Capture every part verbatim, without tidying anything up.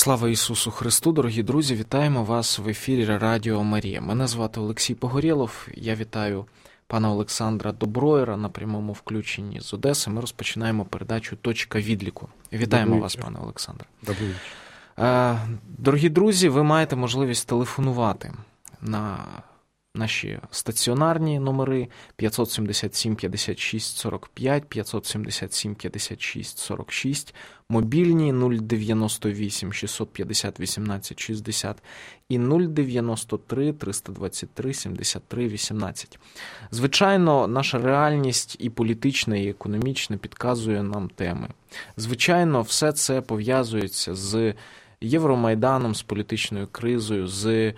Слава Ісусу Христу, дорогі друзі, вітаємо вас в ефірі Радіо Марія. Мене звати Олексій Погорєлов, я вітаю пана Олександра Доброєра на прямому включенні з Одеси. Ми розпочинаємо передачу «Точка відліку». Вітаємо Добрий вас, пане Олександре. Добрий вечір. Дорогі друзі, ви маєте можливість телефонувати на наші стаціонарні номери п'ятсот сімдесят сім п'ятдесят шість сорок п'ять, п'ятсот сімдесят сім п'ятдесят шість сорок шість, мобільні нуль дев'яносто вісім шістсот п'ятдесят вісімнадцять шістдесят і нуль дев'яносто три триста двадцять три сімдесят три вісімнадцять. Звичайно, наша реальність і політична, і економічна підказує нам теми. Звичайно, все це пов'язується з Євромайданом, з політичною кризою, з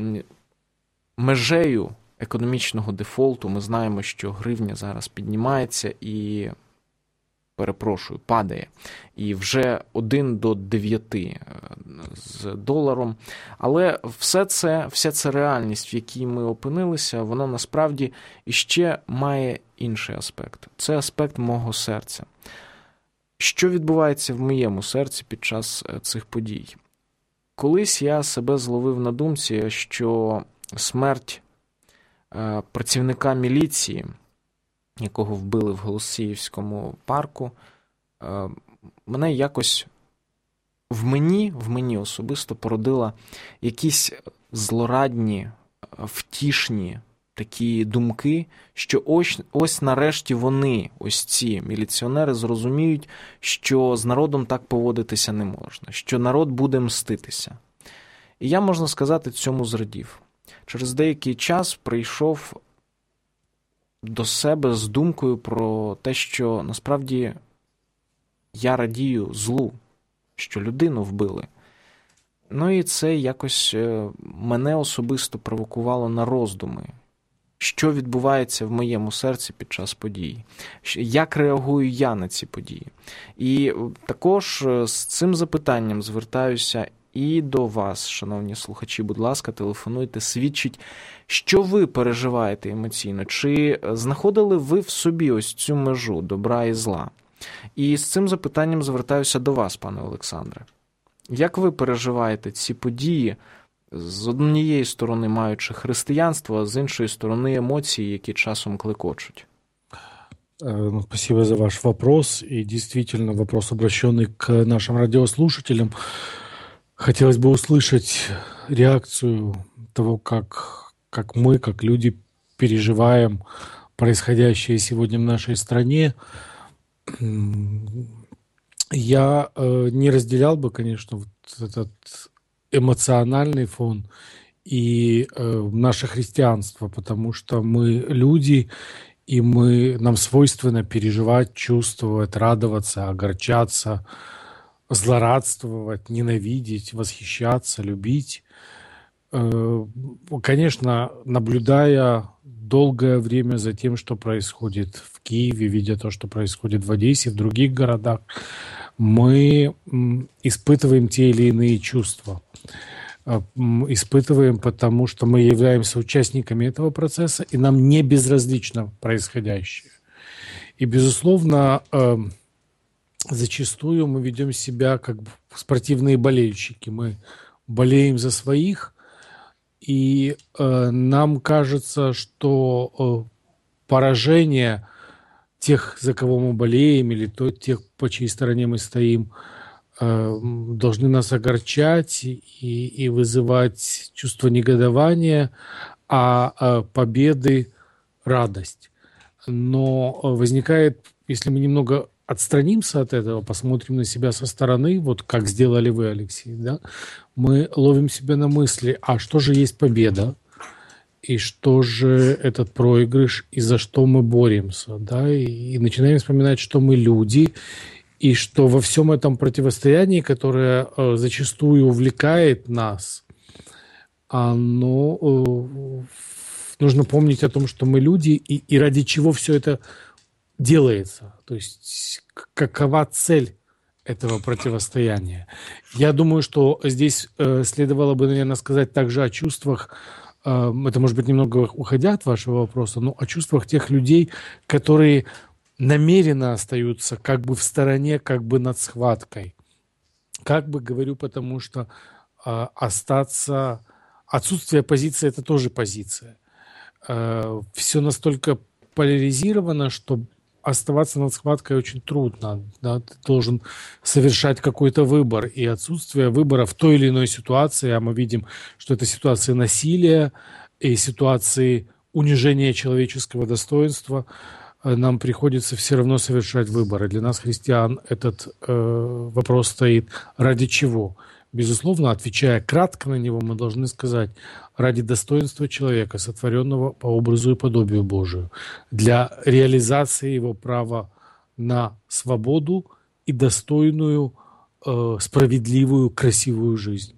межею економічного дефолту. Ми знаємо, що гривня зараз піднімається і, перепрошую, падає. І вже один до дев'яти з доларом. Але все це, вся ця реальність, в якій ми опинилися, вона насправді іще має інший аспект. Це аспект мого серця. Що відбувається в моєму серці під час цих подій? Колись я себе зловив на думці, що смерть е, працівника міліції, якого вбили в Голосіївському парку, е, мене якось в мені, в мені особисто породила якісь злорадні, втішні такі думки, що ось, ось нарешті вони, ось ці міліціонери, зрозуміють, що з народом так поводитися не можна, що народ буде мститися. І я, можна сказати, цьому зрадів. Через деякий час прийшов до себе з думкою про те, що насправді я радію злу, що людину вбили. Ну і це якось мене особисто провокувало на роздуми. Що відбувається в моєму серці під час подій? Як реагую я на ці події? І також з цим запитанням звертаюся і до вас, шановні слухачі, будь ласка, телефонуйте, свідчіть, що ви переживаєте емоційно, чи знаходили ви в собі ось цю межу добра і зла? І з цим запитанням звертаюся до вас, пане Олександре. Як ви переживаєте ці події, з однієї сторони маючи християнство, а з іншої сторони емоції, які часом клекочуть? Спасибо за ваш вопрос. И действительно, вопрос, обращенный к нашим радиослушателям. Хотелось бы услышать реакцию того, как, как мы, как люди, переживаем происходящее сегодня в нашей стране. Я э, не разделял бы, конечно, вот этот эмоциональный фон и э, наше христианство, потому что мы люди, и мы, нам свойственно переживать, чувствовать, радоваться, огорчаться, злорадствовать, ненавидеть, восхищаться, любить. Конечно, наблюдая долгое время за тем, что происходит в Киеве, видя то, что происходит в Одессе, в других городах, мы испытываем те или иные чувства. Испытываем, потому что мы являемся участниками этого процесса, и нам не безразлично происходящее. И, безусловно, зачастую мы ведем себя как спортивные болельщики. Мы болеем за своих, и э, нам кажется, что э, поражение тех, за кого мы болеем, или то, тех, по чьей стороне мы стоим, э, должны нас огорчать и, и вызывать чувство негодования, а э, победы — радость. Но возникает, если мы немного отстранимся от этого, посмотрим на себя со стороны, вот как сделали вы, Алексей, да, мы ловим себя на мысли, а что же есть победа, и что же этот проигрыш, и за что мы боремся, да, и, и начинаем вспоминать, что мы люди, и что во всем этом противостоянии, которое э, зачастую увлекает нас, оно, э, нужно помнить о том, что мы люди, и, и ради чего все это делается, то есть какова цель этого противостояния. Я думаю, что здесь э, следовало бы, наверное, сказать также о чувствах, э, это может быть немного уходя от вашего вопроса, но о чувствах тех людей, которые намеренно остаются как бы в стороне, как бы над схваткой, как бы говорю, потому что э, остаться... Отсутствие позиции – это тоже позиция. Э, все настолько поляризировано, что оставаться над схваткой очень трудно. Да? Ты должен совершать какой-то выбор. И отсутствие выбора в той или иной ситуации, а мы видим, что это ситуации насилия и ситуации унижения человеческого достоинства, нам приходится все равно совершать выбор. И для нас, христиан, этот э, вопрос стоит: ради чего? Безусловно, отвечая кратко на него, мы должны сказать: ради достоинства человека, сотворенного по образу и подобию Божию, для реализации его права на свободу и достойную, э, справедливую, красивую жизнь.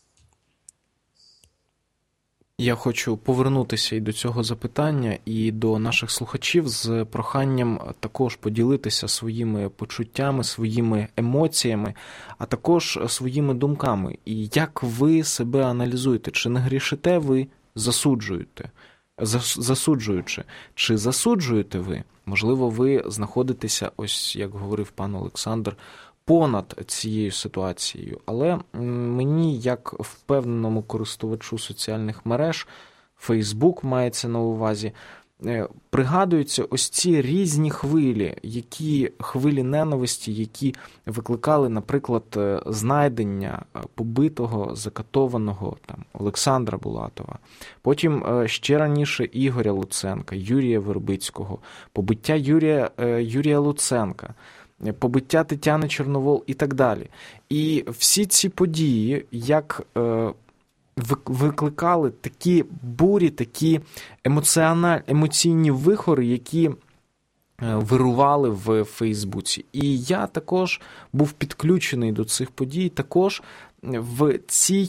Я хочу повернутися і до цього запитання, і до наших слухачів з проханням також поділитися своїми почуттями, своїми емоціями, а також своїми думками. І як ви себе аналізуєте? Чи не грішите ви, засуджуєте? засуджуючи? Чи засуджуєте ви? Можливо, ви знаходитеся, ось як говорив пан Олександр, понад цією ситуацією. Але мені, як впевненому користувачу соціальних мереж, Фейсбук мається на увазі, пригадуються ось ці різні хвилі, які хвилі ненависті, які викликали, наприклад, знайдення побитого, закатованого там Олександра Булатова. Потім ще раніше Ігоря Луценка, Юрія Вербицького, побиття Юрія, Юрія Луценка, побиття Тетяни Чорновол і так далі. І всі ці події, як е, викликали такі бурі, такі емоціональні, емоційні вихори, які вирували в Фейсбуці. І я також був підключений до цих подій, також в цій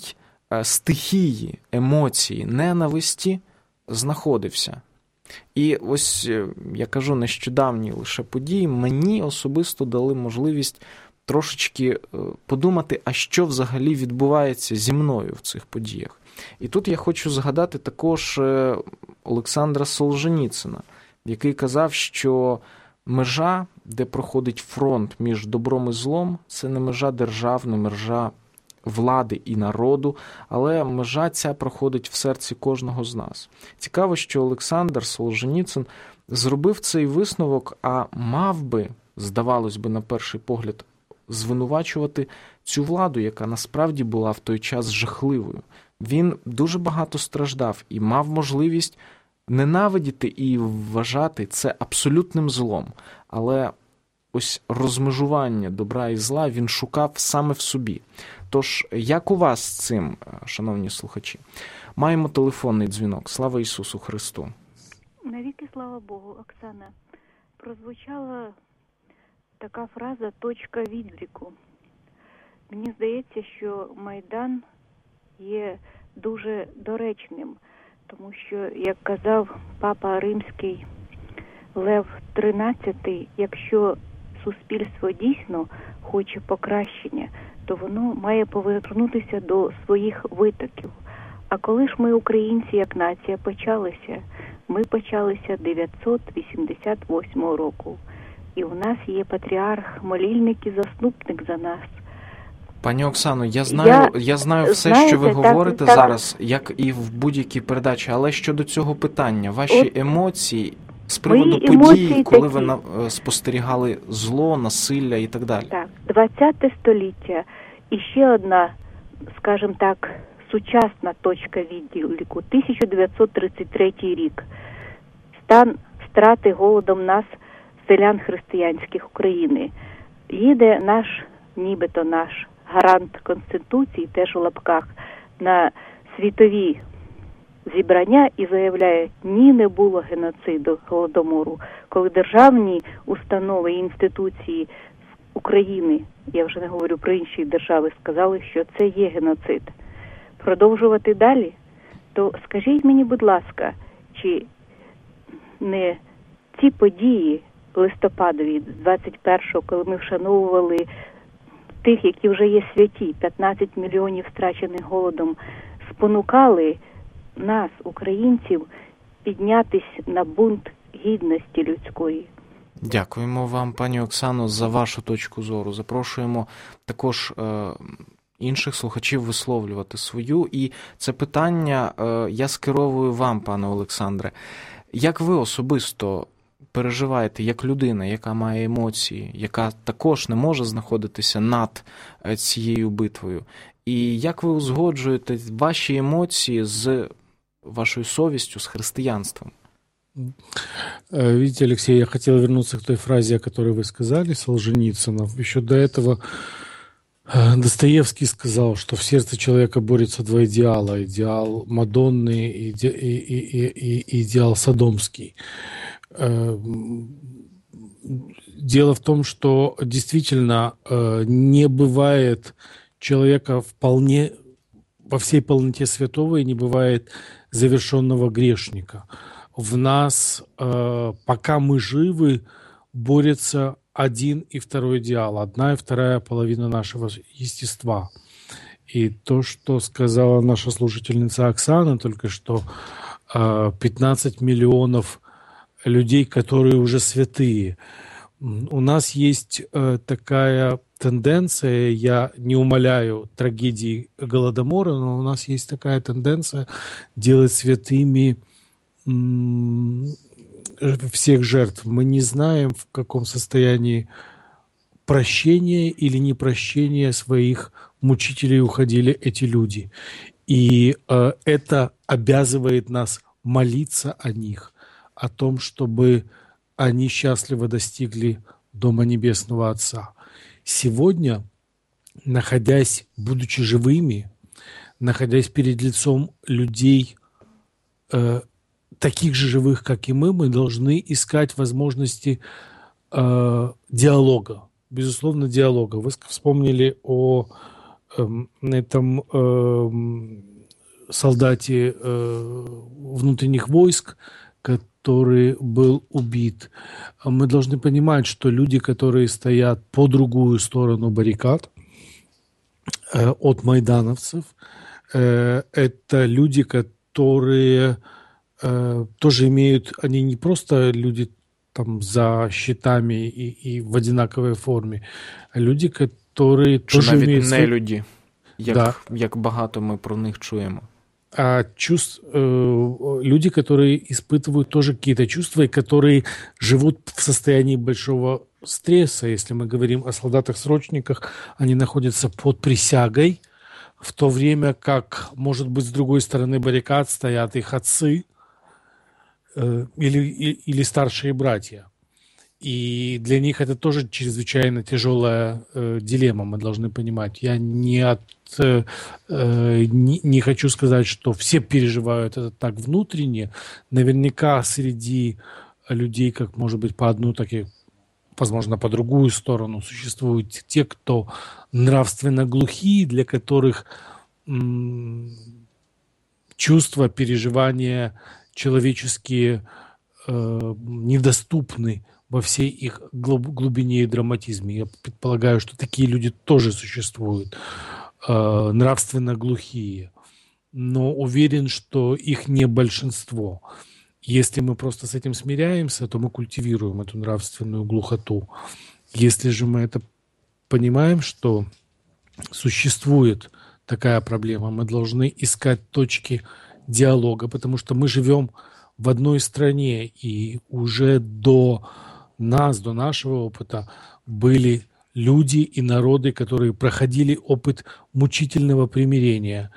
стихії емоції, ненависті знаходився. І ось, я кажу, нещодавні лише події мені особисто дали можливість трошечки подумати, а що взагалі відбувається зі мною в цих подіях. І тут я хочу згадати також Олександра Солженіцина, який казав, що межа, де проходить фронт між добром і злом, це не межа держав, не межа влади і народу, але межа ця проходить в серці кожного з нас. Цікаво, що Олександр Солженіцин зробив цей висновок, а мав би, здавалось би, на перший погляд, звинувачувати цю владу, яка насправді була в той час жахливою. Він дуже багато страждав і мав можливість ненавидіти і вважати це абсолютним злом. Але ось розмежування добра і зла він шукав саме в собі. Тож, як у вас з цим, шановні слухачі? Маємо телефонний дзвінок. Слава Ісусу Христу! Навіки слава Богу, Оксана. Прозвучала така фраза «точка відліку». Мені здається, що Майдан є дуже доречним, тому що, як казав папа Римський Лев тринадцятий, якщо суспільство дійсно хоче покращення, то воно має повернутися до своїх витоків. А коли ж ми, українці, як нація, почалися? Ми почалися дев'ятсот вісімдесят восьмого року. І у нас є патріарх, молільник і заступник за нас. Пані Оксано, я знаю, я, я знаю все, знаєте, що ви так, говорите так, зараз, як і в будь-якій передачі, але щодо цього питання, ваші от, емоції з приводу подій, коли такі. ви спостерігали зло, насилля і так далі. Так, двадцяте століття. І ще одна, скажімо так, сучасна точка відліку. тисяча дев'ятсот тридцять третій рік. Стан страти голодом нас, селян християнських України. Їде наш, нібито наш, гарант Конституції, теж у лапках, на світові зібрання і заявляє, ні, не було геноциду, голодомору. Коли державні установи і інституції України, я вже не говорю про інші держави, сказали, що це є геноцид. Продовжувати далі? То скажіть мені, будь ласка, чи не ці події листопадові, двадцять першого, коли ми вшановували тих, які вже є святі, п'ятнадцять мільйонів страчених голодом, спонукали нас, українців, піднятись на бунт гідності людської. Дякуємо вам, пані Оксано, за вашу точку зору. Запрошуємо також е, інших слухачів висловлювати свою. І це питання е, я скеровую вам, пане Олександре. Як ви особисто переживаєте, як людина, яка має емоції, яка також не може знаходитися над цією битвою? І як ви узгоджуєте ваші емоції з вашою совістью, з християнством? Видите, Алексей, я хотел вернуться к той фразе, о которой вы сказали, Солженицына. Еще до этого Достоевский сказал, что в сердце человека борются два идеала. Идеал Мадонны и, иде, и, и, и, и идеал Содомский. Дело в том, что действительно не бывает человека вполне, во всей полноте святого, и не бывает завершенного грешника. В нас, пока мы живы, борется один и второй идеал, одна и вторая половина нашего естества. И то, что сказала наша слушательница Оксана только что, пятнадцать миллионов людей, которые уже святые. У нас есть такая тенденция, я не умаляю трагедии Голодомора, но у нас есть такая тенденция делать святыми всех жертв. Мы не знаем, в каком состоянии прощения или непрощения своих мучителей уходили эти люди. И э, это обязывает нас молиться о них, о том, чтобы они счастливо достигли Дома Небесного Отца. Сегодня, находясь, будучи живыми, находясь перед лицом людей, э, таких же живых, как и мы, мы должны искать возможности э, диалога, безусловно, диалога. Вы вспомнили о э, этом э, солдате э, внутренних войск, который был убит. Мы должны понимать, что люди, которые стоят по другую сторону баррикад э, от майдановцев, э, это люди, которые тоже имеют, они не просто люди там за щитами и, и в одинаковой форме, а люди, которые Що тоже навіть имеют... не люди, як, да. як багато ми про них чуємо. А чувств, э, люди, которые испытывают тоже какие-то чувства и которые живут в состоянии большого стресса. Если мы говорим о солдатах-срочниках, они находятся под присягой, в то время как, может быть, с другой стороны баррикад стоят их отцы, Или, или старшие братья. И для них это тоже чрезвычайно тяжелая э, дилемма, мы должны понимать. Я не, от, э, не, не хочу сказать, что все переживают это так внутренне. Наверняка среди людей, как может быть по одну, так и, возможно, по другую сторону, существуют те, кто нравственно глухие, для которых м- чувства, переживания человеческие э, недоступны во всей их глубине и драматизме. Я предполагаю, что такие люди тоже существуют, э, нравственно глухие. Но уверен, что их не большинство. Если мы просто с этим смиряемся, то мы культивируем эту нравственную глухоту. Если же мы это понимаем, что существует такая проблема, мы должны искать точки диалога, потому что мы живем в одной стране, и уже до нас, до нашего опыта были люди и народы, которые проходили опыт мучительного примирения,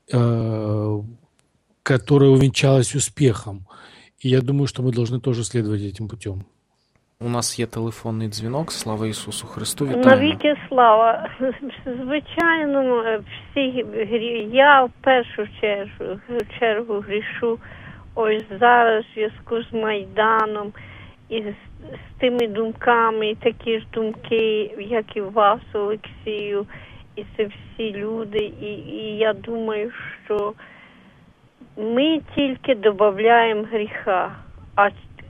э, которое увенчалось успехом. И я думаю, что мы должны тоже следовать этим путем. У нас є телефонний дзвінок. Слава Ісусу Христу. Вітаємо. Навіки слава. Звичайно, всі грі... я в першу чергу, чергу грішу ось зараз в зв'язку з Майданом і з, з тими думками, і такі ж думки, як і у вас, Олексію, і це всі люди. І, і я думаю, що ми тільки додаємо гріха, а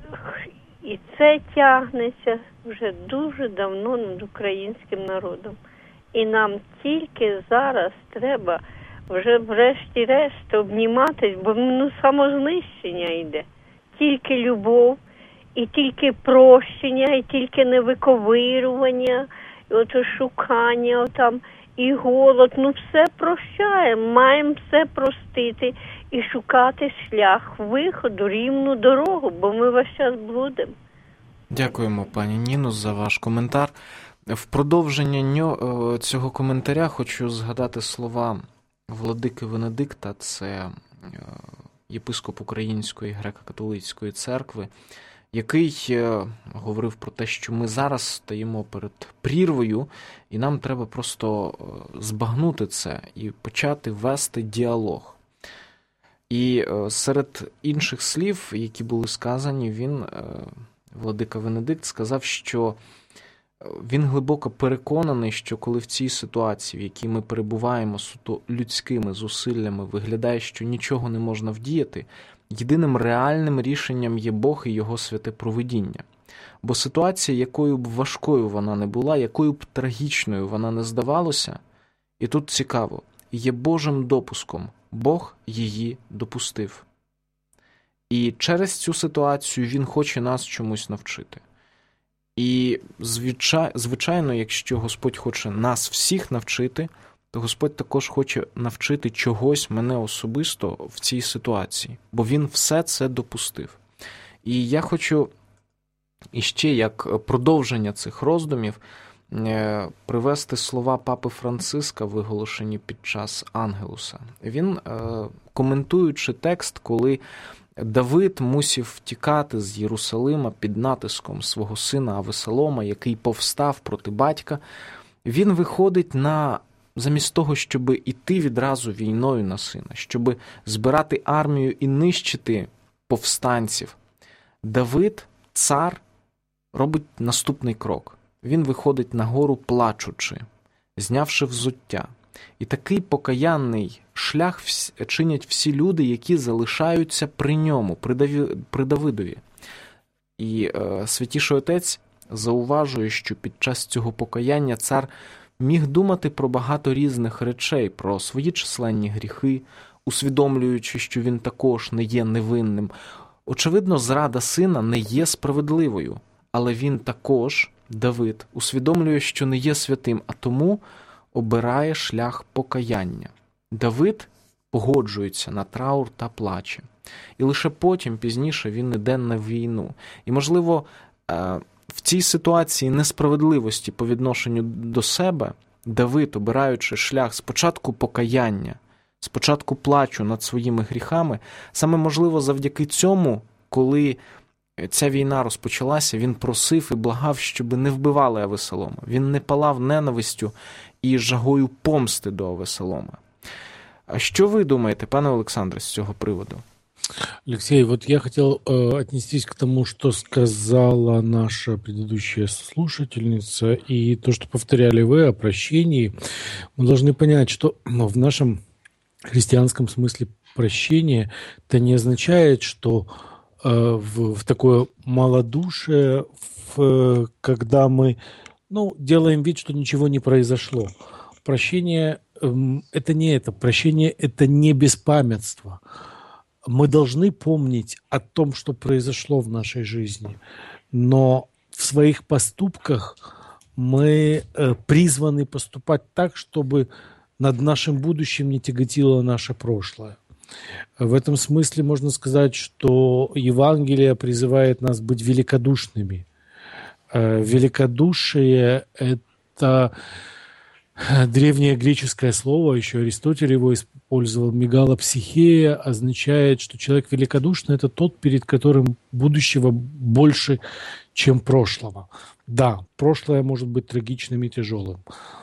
і це тягнеться вже дуже давно над українським народом. І нам тільки зараз треба вже врешті-решт обніматись, бо ну, самознищення йде. Тільки любов і тільки прощення, і тільки не виковирювання, і ото шукання, там, і голод. Ну, все прощаємо, маємо все простити і шукати шлях виходу, рівну дорогу, бо ми весь час блудимо. Дякуємо, пані Ніно, за ваш коментар. В продовження цього коментаря хочу згадати слова владики Венедикта, це єпископ Української греко-католицької церкви, який говорив про те, що ми зараз стоїмо перед прірвою, і нам треба просто збагнути це і почати вести діалог. І серед інших слів, які були сказані, він, владика Венедикт, сказав, що він глибоко переконаний, що коли в цій ситуації, в якій ми перебуваємо суто людськими зусиллями, виглядає, що нічого не можна вдіяти, єдиним реальним рішенням є Бог і Його святе провидіння. Бо ситуація, якою б важкою вона не була, якою б трагічною вона не здавалося, і тут цікаво, є Божим допуском, Бог її допустив. І через цю ситуацію Він хоче нас чомусь навчити. І, звичайно, якщо Господь хоче нас всіх навчити, то Господь також хоче навчити чогось мене особисто в цій ситуації, бо Він все це допустив. І я хочу іще, як продовження цих роздумів, привести слова Папи Франциска, виголошені під час Ангелуса. Він, коментуючи текст, коли Давид мусив втікати з Єрусалима під натиском свого сина Авесолома, який повстав проти батька, він виходить на, замість того, щоб іти відразу війною на сина, щоб збирати армію і нищити повстанців. Давид, цар, робить наступний крок. Він виходить на гору плачучи, знявши взуття. І такий покаянний шлях чинять всі люди, які залишаються при ньому, при, Даві, при Давидові. І е, Святіший Отець зауважує, що під час цього покаяння цар міг думати про багато різних речей, про свої численні гріхи, усвідомлюючи, що він також не є невинним. Очевидно, зрада сина не є справедливою, але він також, Давид, усвідомлює, що не є святим, а тому обирає шлях покаяння. Давид погоджується на траур та плаче. І лише потім, пізніше, він іде на війну. І, можливо, в цій ситуації несправедливості по відношенню до себе, Давид, обираючи шлях спочатку покаяння, спочатку плачу над своїми гріхами, саме, можливо, завдяки цьому, коли ця війна розпочалася, він просив і благав, щоб не вбивали Авесолома. Він не палав ненавистю і жагою помсти до Авесолома. А що ви думаете, пане Олександре, з цього приводу? Алексей, вот я хотел э, отнестись к тому, что сказала наша предыдущая слушательница, и то, что повторяли вы о прощении. Мы должны понять, что в нашем христианском смысле прощение это не означает, что э, в, в такое малодушие, в, когда мы ну, делаем вид, что ничего не произошло. Прощение э, это не это. Прощение это не беспамятство. Мы должны помнить о том, что произошло в нашей жизни, но в своих поступках мы э, призваны поступать так, чтобы над нашим будущим не тяготило наше прошлое. В этом смысле можно сказать, что Евангелие призывает нас быть великодушными. Э, великодушие – это древнее греческое слово, еще Аристотель его использовал, мегалопсихея, означает, что человек великодушный – это тот, перед которым будущего больше, чем прошлого. Да, прошлое может быть трагичным и тяжелым.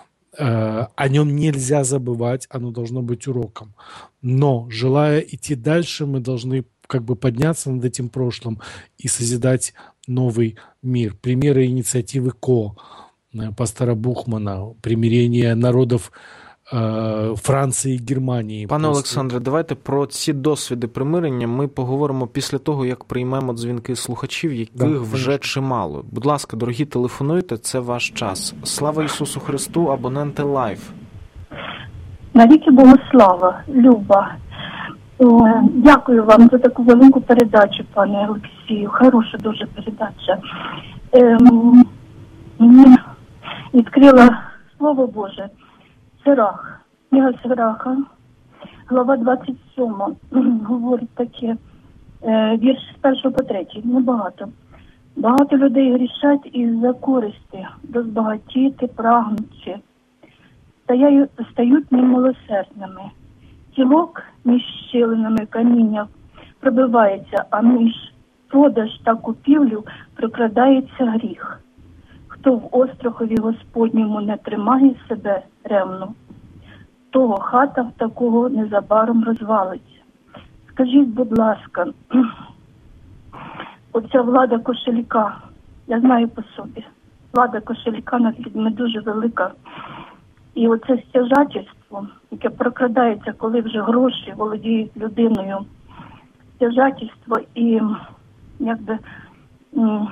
О нем нельзя забывать, оно должно быть уроком. Но, желая идти дальше, мы должны как бы подняться над этим прошлым и созидать новый мир. Примеры инициативы Ко, пастора Бухмана, примирение народів е, Франції і Германії. Пане Олександре, давайте про ці досвіди примирення ми поговоримо після того, як приймемо дзвінки слухачів, яких да, вже чимало. Будь ласка, дорогі, телефонуйте, це ваш час. Слава Ісусу Христу, абоненти лайв. Навіки Богу слава, Люба. Дякую вам за таку велику передачу, пане Олексію. Хороша дуже передача. Ем, мені відкрила Слово Боже. Сирах. Книга Сираха, глава двадцять сьома, говорить таке, е, вірш з першого по третій, небагато. Багато людей грішать із-за користі, розбагатіти, прагнучи. Стають, стають немилосердними. Тілок між щілинами каміння пробивається, а між продаж та купівлю прокрадається гріх. Хто в острахові Господньому не тримає себе ревно, того хата в такого незабаром розвалиться. Скажіть, будь ласка, оця влада кошелька, я знаю по собі, влада кошелька над людьми дуже велика. І оце стяжательство, яке прокрадається, коли вже гроші володіють людиною, стяжательство і якби м,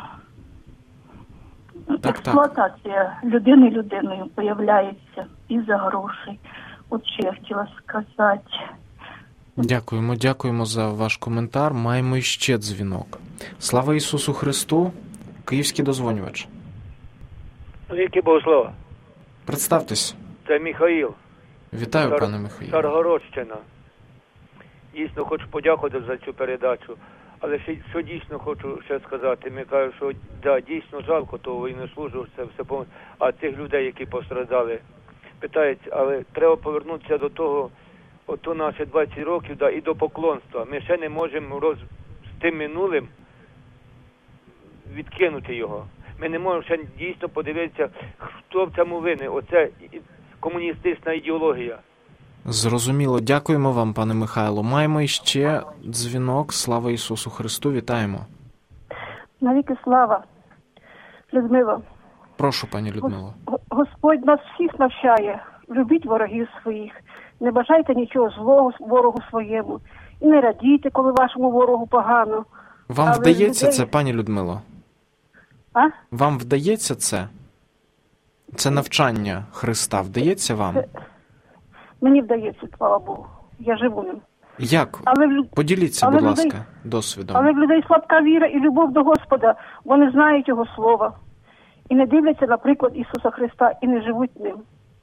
Так, експлуатація людини людиною появляється із-за грошей. От що я хотіла сказати. Дякуємо, дякуємо за ваш коментар. Маємо іще дзвінок. Слава Ісусу Христу, київський дозвонювач. Віки Богослова. Представтесь. Це Михаїл. Вітаю, Цар... пане Михаїл. Царгородщина. Дійсно хочу подякувати за цю передачу. Але ще, що дійсно хочу ще сказати, ми кажемо, що да, дійсно жалко того воєннослужбовця, все повністю, а цих людей, які постраждали. Питають, але треба повернутися до того, ото наші двадцять років, да, і до поклонства. Ми ще не можемо роз... з тим минулим відкинути його. Ми не можемо ще дійсно подивитися, хто в цьому винен. Оце комуністична ідеологія. Зрозуміло. Дякуємо вам, пане Михайло. Маємо іще дзвінок. Слава Ісусу Христу. Вітаємо. Навіки слава. Людмила. Прошу, пані Людмило. Господь нас всіх навчає. Любіть ворогів своїх. Не бажайте нічого злого ворогу своєму. І не радійте, коли вашому ворогу погано. Вам Але вдається людей... це, пані Людмило? А? Вам вдається це? Це навчання Христа вдається вам? Це... Мені вдається, слава Богу. Я живу ним. Як? Але... Поділіться, Але будь людей... ласка, досвідом. Але в людей слабка віра і любов до Господа. Вони знають Його Слова. І не дивляться на приклад Ісуса Христа і не живуть ним.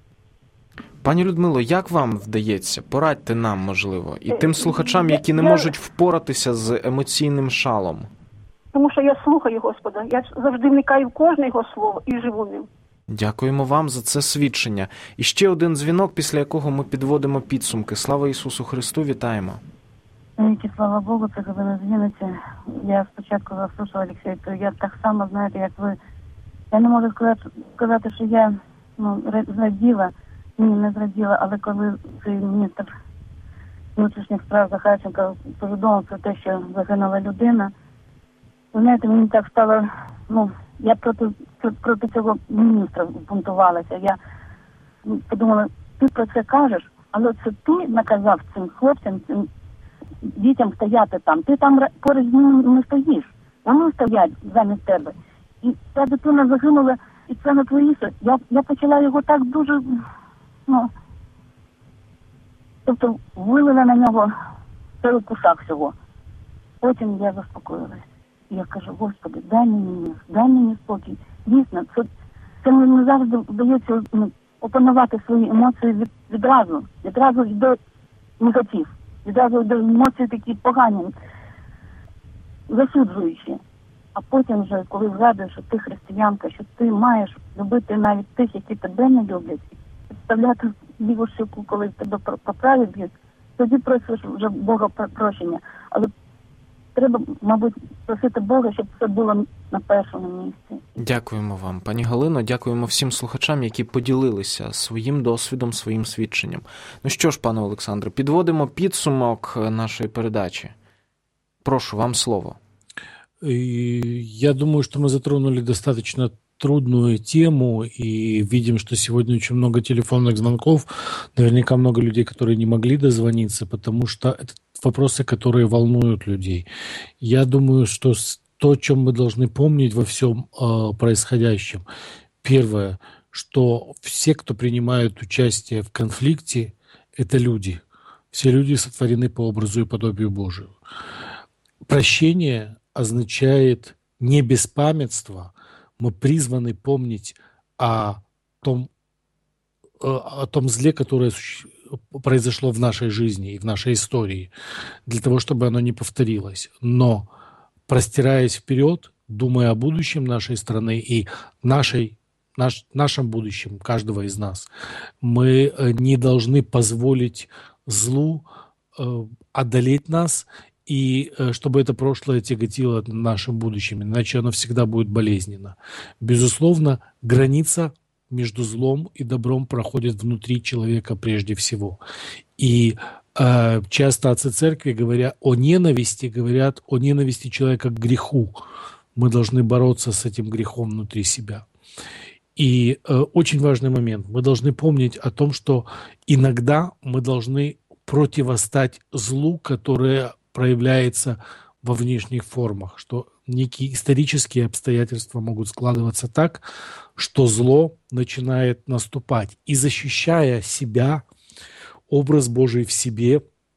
Пані Людмило, як вам вдається? Порадьте нам, можливо, і тим слухачам, які не можуть впоратися з емоційним шалом. Тому що я слухаю Господа. Я завжди вникаю в кожне Його слово і живу ним. Дякуємо вам за це свідчення. І ще один дзвінок, після якого ми підводимо підсумки. Слава Ісусу Христу, вітаємо. Навіки, слава Богу, це Галина з Вінниці. Я спочатку заслушала Олексія, то я так само, знаєте, як ви. Я не можу сказати, сказати що я ну, зраділа, ні, не зраділа, але коли цей міністр внутрішніх справ Захарченко повідомив про те, що загинула людина, ви знаєте, мені так стало, ну, я проти, проти цього міністра бунтувалася. Я подумала, ти про це кажеш, але це ти наказав цим хлопцям, цим дітям стояти там. Ти там поруч з ними не стоїш. Вони стоять замість тебе. І ця дитина загинула, і це на твої совісті. Я, я почала його так дуже, ну, тобто вилила на нього цілий кусак всього. Потім я заспокоїлась. Я кажу, Господи, дай мені, дай мені спокій. Дійсно, це, це не завжди вдається ну, опанувати свої емоції від, відразу. Відразу йде негатив. Відразу йде емоції такі погані, засуджуючі. А потім вже, коли згадуєш, що ти християнка, що ти маєш любити навіть тих, які тебе не люблять, підставляти ліву щеку, коли тебе по праві б'ють, тоді просиш вже Бога прощення. Але треба, мабуть, просити Бога, щоб це було на першому місці. Дякуємо вам, пані Галино, дякуємо всім слухачам, які поділилися своїм досвідом, своїм свідченням. Ну що ж, пане Олександре, підводимо підсумок нашої передачі. Прошу, вам слово. Я думаю, что мы затронули достаточно трудную тему и видим, что сегодня очень много телефонных звонков, наверняка много людей, которые не могли дозвониться, потому что это вопросы, которые волнуют людей. Я думаю, что то, о чем мы должны помнить во всем э, происходящем, первое, что все, кто принимают участие в конфликте, это люди. Все люди сотворены по образу и подобию Божию. Прощение означает не беспамятство. Мы призваны помнить о том, о том зле, которое произошло в нашей жизни и в нашей истории, для того, чтобы оно не повторилось. Но, простираясь вперед, думая о будущем нашей страны и нашей, наш, нашем будущем, каждого из нас, мы не должны позволить злу э, одолеть нас, и э, чтобы это прошлое тяготило нашим будущим, иначе оно всегда будет болезненно. Безусловно, граница между злом и добром проходит внутри человека прежде всего. И э, часто отцы церкви, говоря о ненависти, говорят о ненависти человека к греху. Мы должны бороться с этим грехом внутри себя. И э, очень важный момент. Мы должны помнить о том, что иногда мы должны противостать злу, которое проявляется во внешних формах, что некие исторические обстоятельства могут складываться так, что зло начинает наступать. И защищая себя, образ Божий в себе,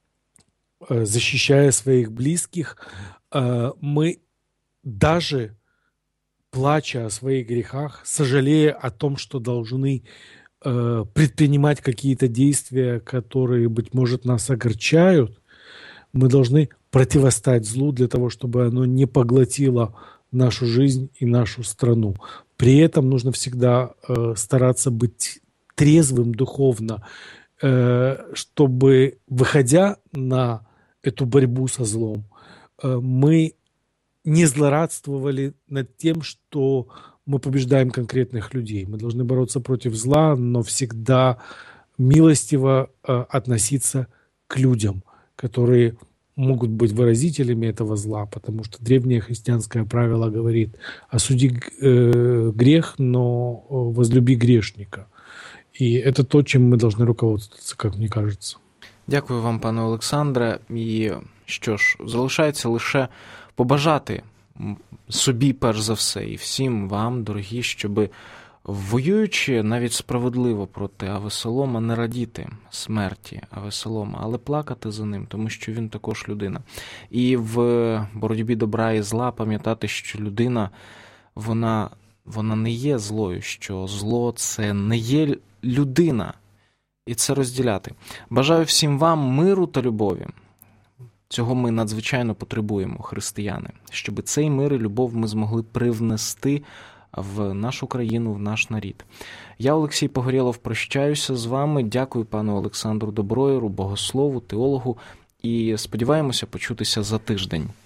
э, защищая своих близких, э, мы даже плача о своих грехах, сожалея о том, что должны э, предпринимать какие-то действия, которые, быть может, нас огорчают, мы должны противостать злу для того, чтобы оно не поглотило нашу жизнь и нашу страну. При этом нужно всегда э, стараться быть трезвым духовно, э, чтобы, выходя на эту борьбу со злом, э, мы не злорадствовали над тем, что мы побеждаем конкретных людей. Мы должны бороться против зла, но всегда милостиво э, относиться к людям, которые могут быть выразителями этого зла, потому что древнее христианское правило говорит: осуди э, грех, но возлюби грешника. І это то, чим ми повинні руководствуватися, як мені кажеться. Дякую вам, пане Олександре. І що ж, залишається лише побажати собі, перш за все, і всім вам, дорогі, щоби, воюючи навіть справедливо проти Авесолома, не радіти смерті Авесолома, але плакати за ним, тому що він також людина. І в боротьбі добра і зла пам'ятати, що людина, вона, вона не є злою, що зло – це не є людина. І це розділяти. Бажаю всім вам миру та любові. Цього ми надзвичайно потребуємо, християни, щоб цей мир і любов ми змогли привнести в нашу країну, в наш народ. Я, Олексій Погорєлов, прощаюся з вами. Дякую пану Олександру Доброєру, богослову, теологу, і сподіваємося почутися за тиждень.